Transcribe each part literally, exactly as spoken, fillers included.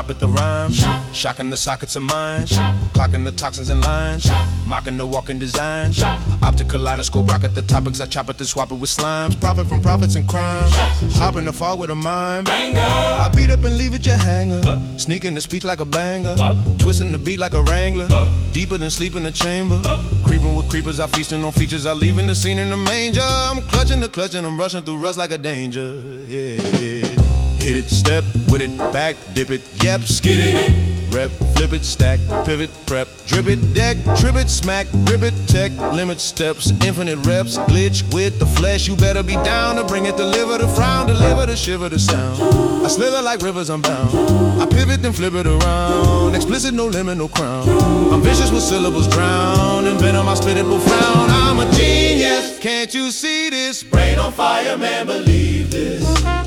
Chop at the rhymes, shocking the sockets of minds, clocking the toxins and lines, mocking the walking designs. Optic kaleidoscope, rock at the topics. I chop it to swap it with slimes. Profit from profits and crimes. Hop in the fall with a mime. I beat up and leave it your hanger. Sneaking the speech like a banger. Twisting the beat like a wrangler. Deeper than sleep in the chamber. Creeping with creepers, I feasting on features. I leaving the scene in the manger. I'm clutching the clutch and I'm rushing through rust like a danger. Yeah, yeah. Hit it, step with it, back, dip it, yep, skid it. Rep, flip it, stack, pivot, prep, drip it, deck, trip it, smack, rip it, tech, limit steps, infinite reps, glitch with the flesh. You better be down to bring it, deliver the frown, deliver the shiver, the sound. I slither like rivers, I'm bound. I pivot then flip it around. Explicit, no limit, no crown. I'm vicious with syllables drown. In venom, I spit it profound. I'm a genius, can't you see this? Brain on fire, man, believe this.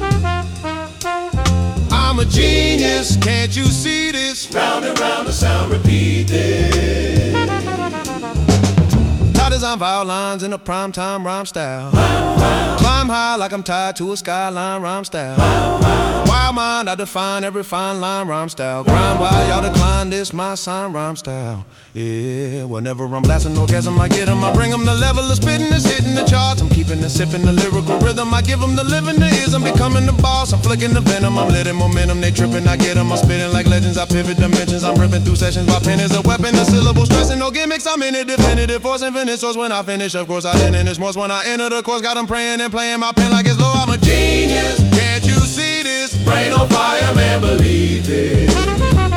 I'm a genius, can't you see this? Round and round the sound, repeat this. Tie design violins in a primetime rhyme style. Wow, wow. Climb high like I'm tied to a skyline rhyme style. Wow, wow. Wild mind, I define every fine line rhyme style. Grind while y'all decline this, my sign rhyme style. Yeah, whenever I'm blasting orgasm, I get 'em. I bring 'em the level of spitting that's hitting the charts. I'm keeping and sipping the lyrical rhythm. I give 'em the living the is. I'm becoming the boss. I'm flicking the venom. I'm letting momentum. They tripping. I get 'em. I'm spitting like legends. I pivot dimensions. I'm ripping through sessions. My pen is a weapon. The syllable stressing. No gimmicks. I'm in it. Definitive force. Infinite source. When I finish, of course, I end in this. More when I enter the course. Got 'em praying and playing my pen like it's low. I'm a genius. Can't you see this? Brain on fire, man. Believe this.